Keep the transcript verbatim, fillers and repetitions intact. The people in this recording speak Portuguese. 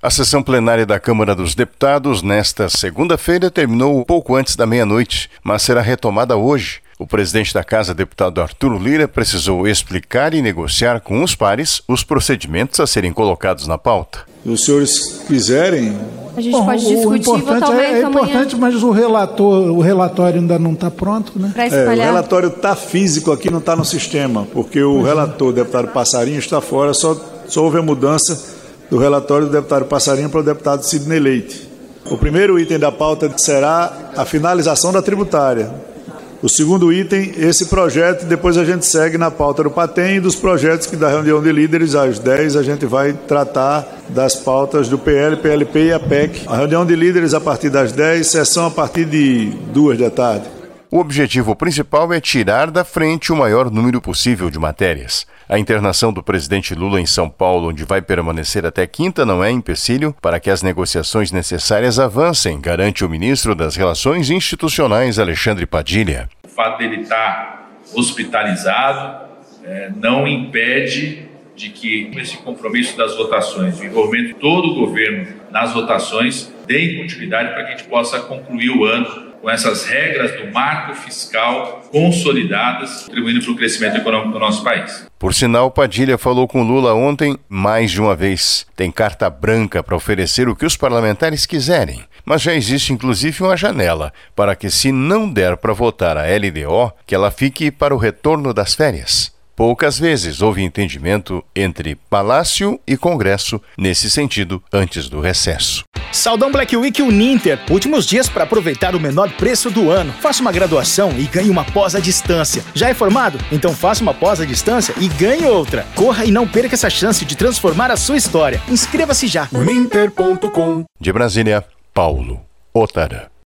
A sessão plenária da Câmara dos Deputados nesta segunda-feira terminou pouco antes da meia-noite, mas será retomada hoje. O presidente da Casa, deputado Arthur Lira, precisou explicar e negociar com os pares os procedimentos a serem colocados na pauta. Se os senhores quiserem... A gente Bom, pode discutir e votar é, é importante, mas o, relator, o relatório ainda não está pronto, né? É, o relatório está físico aqui, não está no sistema, porque o pois relator, o deputado Passarinho, está fora, só, só houve a mudança do relatório do deputado Passarinho para o deputado Sidney Leite. O primeiro item da pauta será a finalização da tributária. O segundo item, esse projeto, depois a gente segue na pauta do Patem e dos projetos que da reunião de líderes às dez a gente vai tratar das pautas do P L, P L P e a P E C. A reunião de líderes a partir das dez, sessão a partir de duas da tarde. O objetivo principal é tirar da frente o maior número possível de matérias. A internação do presidente Lula em São Paulo, onde vai permanecer até quinta, não é empecilho para que as negociações necessárias avancem, garante o ministro das Relações Institucionais, Alexandre Padilha. O fato dele estar hospitalizado é, não impede de que esse compromisso das votações, o envolvimento de todo o governo nas votações, dê continuidade para que a gente possa concluir o ano com essas regras do marco fiscal consolidadas, contribuindo para o crescimento econômico do nosso país. Por sinal, Padilha falou com Lula ontem mais de uma vez. Tem carta branca para oferecer o que os parlamentares quiserem, mas já existe inclusive uma janela para que, se não der para votar a L D O, que ela fique para o retorno das férias. Poucas vezes houve entendimento entre Palácio e Congresso nesse sentido antes do recesso. Saldão Black Week Uninter. Últimos dias para aproveitar o menor preço do ano. Faça uma graduação e ganhe uma pós à distância. Já é formado? Então faça uma pós à distância e ganhe outra. Corra e não perca essa chance de transformar a sua história. Inscreva-se já. Uninter ponto com. De Brasília, Paulo Otara.